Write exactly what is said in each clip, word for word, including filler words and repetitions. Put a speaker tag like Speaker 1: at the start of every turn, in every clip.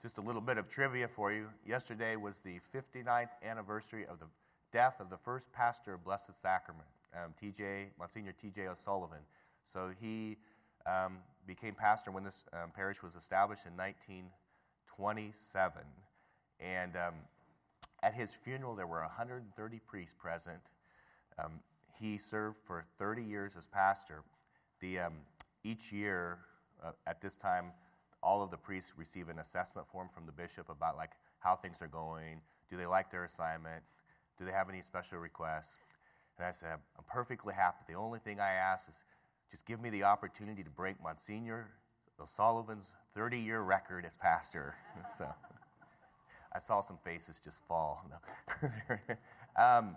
Speaker 1: Just a little bit of trivia for you. Yesterday was the fifty-ninth anniversary of the death of the first pastor of Blessed Sacrament, um, T J Monsignor T J O'Sullivan. So he um, became pastor when this um, parish was established in nineteen twenty-seven. And um, at his funeral, there were one hundred thirty priests present. Um, he served for thirty years as pastor. The um, each year uh, at this time, all of the priests receive an assessment form from the bishop about like how things are going. Do they like their assignment? Do they have any special requests? And I said, I'm perfectly happy. The only thing I ask is just give me the opportunity to break Monsignor O'Sullivan's thirty-year record as pastor. So I saw some faces just fall. um,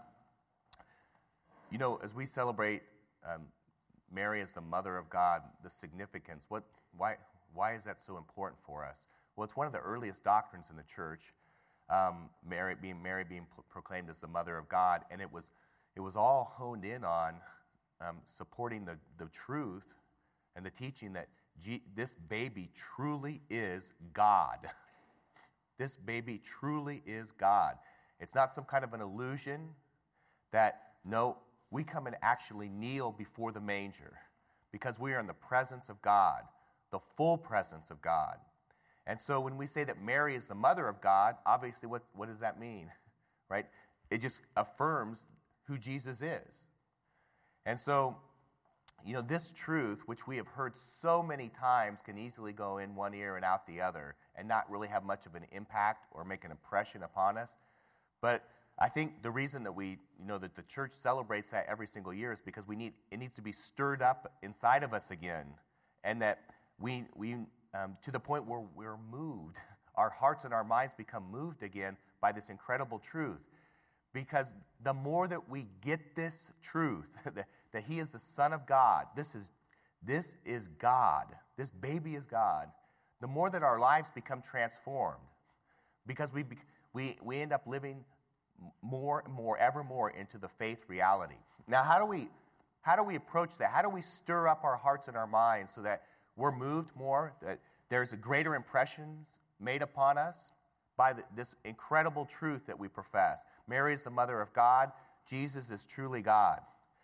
Speaker 1: you know, as we celebrate um, Mary as the Mother of God, the significance, what, why, why is that so important for us? Well, it's one of the earliest doctrines in the church, um, Mary being Mary being pro- proclaimed as the Mother of God, and it was it was all honed in on um, supporting the, the truth and the teaching that G- this baby truly is God. This baby truly is God. It's not some kind of an illusion that, no, we come and actually kneel before the manger because we are in the presence of God, the full presence of God. And so when we say that Mary is the Mother of God, obviously what, what does that mean, right? It just affirms who Jesus is. And so, you know, this truth, which we have heard so many times, can easily go in one ear and out the other and not really have much of an impact or make an impression upon us. But I think the reason that we, you know, that the church celebrates that every single year is because we need it needs to be stirred up inside of us again, and that we we um, to the point where we're moved, our hearts and our minds become moved again by this incredible truth. Because the more that we get this truth that, that He is the Son of God, this is this is God, this baby is God, the more that our lives become transformed, because we we we end up living more and more, ever more into the faith reality. Now, how do we how do we approach that? How do we stir up our hearts and our minds so that we're moved more, that there's a greater impressions made upon us by the, this incredible truth that we profess? Mary is the Mother of God. Jesus is truly God.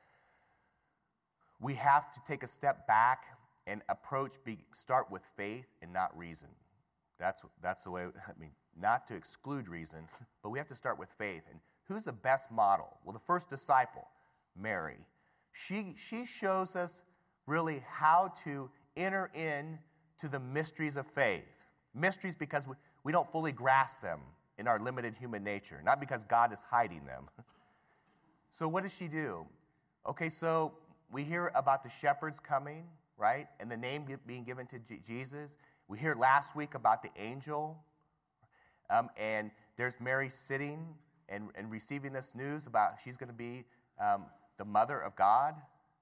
Speaker 1: We have to take a step back and approach, be, start with faith and not reason. That's that's the way, I mean, not to exclude reason, but we have to start with faith. And who's the best model? Well, the first disciple, Mary. She, she shows us really how to enter in to the mysteries of faith. Mysteries because we, we don't fully grasp them in our limited human nature, not because God is hiding them. So what does she do? Okay, so we hear about the shepherds coming, right? And the name being given to G- Jesus. We hear last week about the angel. Um, and there's Mary sitting and, and receiving this news about she's going to be um, the Mother of God.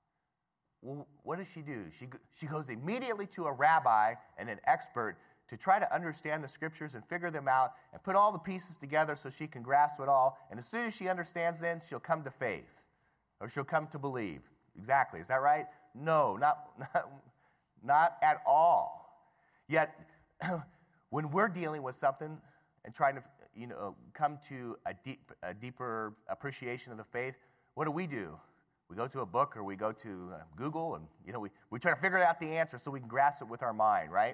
Speaker 1: Well, what does she do? She, she goes immediately to a rabbi and an expert to try to understand the scriptures and figure them out and put all the pieces together so she can grasp it all. And as soon as she understands, then she'll come to faith, or she'll come to believe. Exactly. Is that right? No, not, not, not at all. Yet, when we're dealing with something and trying to, you know, come to a deep, a deeper appreciation of the faith, what do we do? We go to a book or we go to uh, Google, and you know, we, we try to figure out the answer so we can grasp it with our mind, right?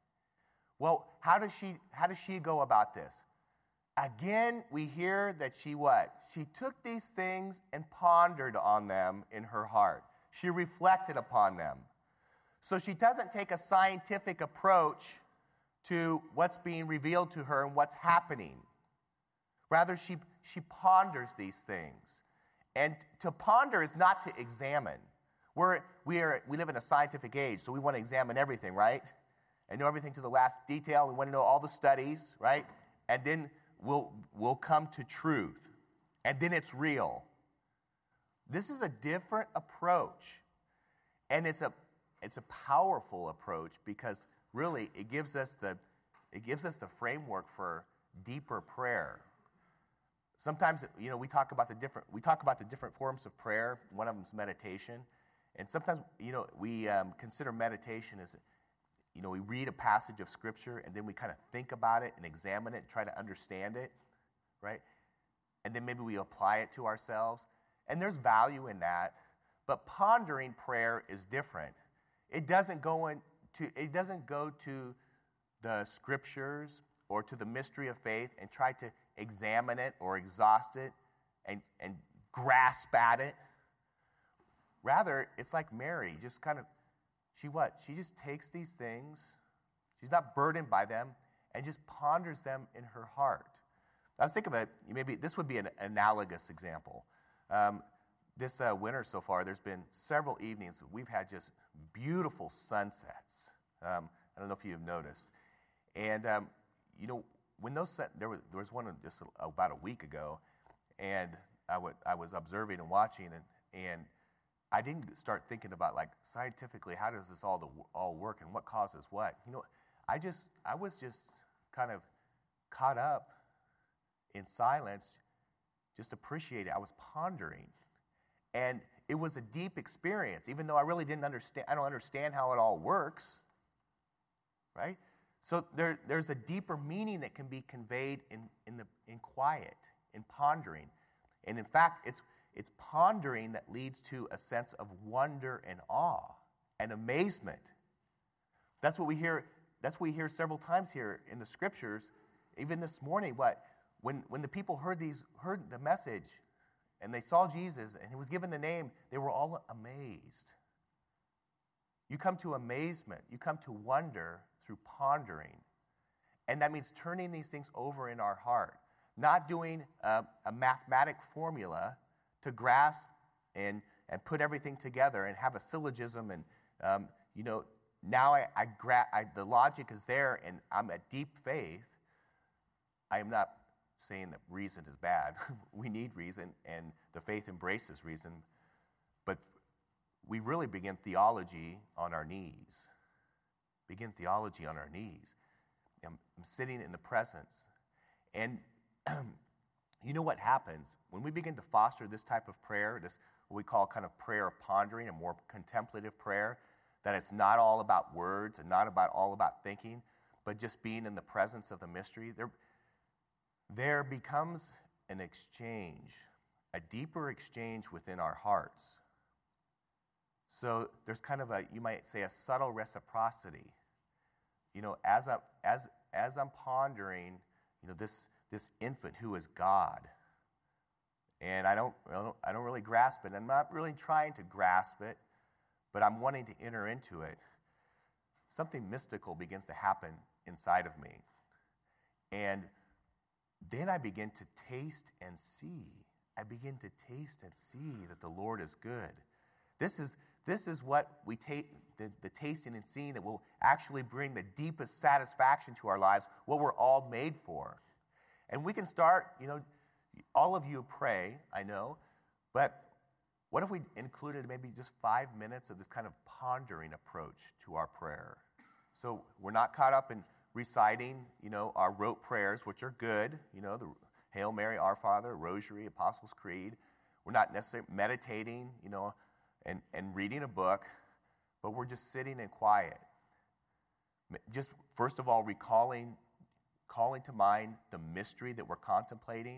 Speaker 1: Well, how does she how does she go about this? Again, we hear that she what? She took these things and pondered on them in her heart. She reflected upon them. So she doesn't take a scientific approach to what's being revealed to her and what's happening. Rather, she, she ponders these things. And to ponder is not to examine. We're, we, are, we live in a scientific age, so we want to examine everything, right? And know everything to the last detail. We want to know all the studies, right? And then we'll, we'll come to truth. And then it's real. This is a different approach. And it's a, it's a powerful approach because really it gives us the, it gives us the framework for deeper prayer. Sometimes, you know, we talk about the different we talk about the different forms of prayer. One of them is meditation, and sometimes, you know, we um, consider meditation as you know, we read a passage of Scripture and then we kind of think about it and examine it and try to understand it, right? And then maybe we apply it to ourselves. And there's value in that. But pondering prayer is different. It doesn't go into, it doesn't go to the Scriptures or to the mystery of faith and try to examine it or exhaust it and, and grasp at it. Rather, it's like Mary, just kind of, she what? She just takes these things, she's not burdened by them, and just ponders them in her heart. I was thinking about, maybe this would be an analogous example. Um, this uh, winter so far, there's been several evenings we've had just beautiful sunsets. Um, I don't know if you've noticed. And, um, you know, when those, set, there, was, there was one just about a week ago, and I, w- I was observing and watching, and, and I didn't start thinking about, like, scientifically, how does this all, the, all work and what causes what? You know, I just, I was just kind of caught up in silence, just appreciating. I was pondering. And it was a deep experience, even though I really didn't understand, I don't understand how it all works, right? So there, there's a deeper meaning that can be conveyed in, in, the, in quiet, in pondering. And in fact, it's, it's pondering that leads to a sense of wonder and awe and amazement. That's what we hear, that's what we hear several times here in the Scriptures. Even this morning, what? When, when the people heard, these, heard the message and they saw Jesus and he was given the name, they were all amazed. You come to amazement. You come to wonder through pondering. And that means turning these things over in our heart. Not doing a, a mathematic formula to grasp and, and put everything together and have a syllogism. And, um, you know, now I, I, gra- I the logic is there and I'm at deep faith. I am not saying that reason is bad. We need reason, and the faith embraces reason. But we really begin theology on our knees. Begin theology on our knees. I'm, I'm sitting in the presence. And you know what happens? When we begin to foster this type of prayer, this what we call kind of prayer of pondering, a more contemplative prayer, that it's not all about words and not about all about thinking, but just being in the presence of the mystery, there There becomes an exchange, a deeper exchange within our hearts. So there's kind of a, you might say, a subtle reciprocity. You know, as I'm, as, as I'm pondering, you know, this, this infant who is God, and I don't, I don't, I don't really grasp it. I'm not really trying to grasp it, but I'm wanting to enter into it. Something mystical begins to happen inside of me. And then I begin to taste and see. I begin to taste and see that the Lord is good. This is, this is what we take, the, the tasting and seeing that will actually bring the deepest satisfaction to our lives, what we're all made for. And we can start, you know, all of you pray, I know, but what if we included maybe just five minutes of this kind of pondering approach to our prayer? So we're not caught up in reciting, you know, our rote prayers, which are good, you know, the Hail Mary, Our Father, Rosary, Apostles' Creed. We're not necessarily meditating, you know, and, and reading a book, but we're just sitting in quiet. Just, first of all, recalling, calling to mind the mystery that we're contemplating,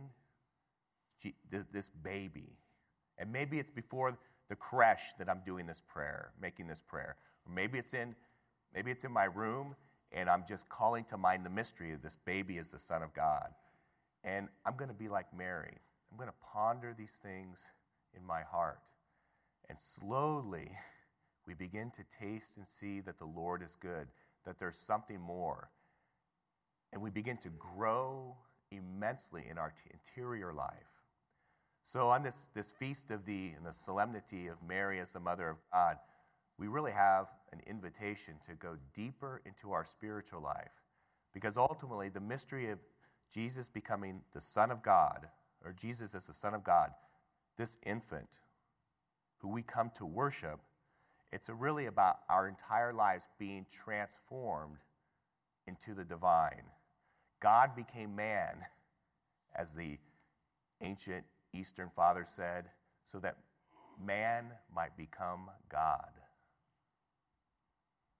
Speaker 1: this baby. And maybe it's before the creche that I'm doing this prayer, making this prayer. Or maybe it's in, maybe it's in my room, and I'm just calling to mind the mystery of this baby as the Son of God. And I'm going to be like Mary. I'm going to ponder these things in my heart. And slowly, we begin to taste and see that the Lord is good, that there's something more. And we begin to grow immensely in our t- interior life. So on this, this feast of the, and the solemnity of Mary as the Mother of God, we really have an invitation to go deeper into our spiritual life. Because ultimately, the mystery of Jesus becoming the Son of God, or Jesus as the Son of God, this infant who we come to worship, it's really about our entire lives being transformed into the divine. God became man, as the ancient Eastern Father said, so that man might become God.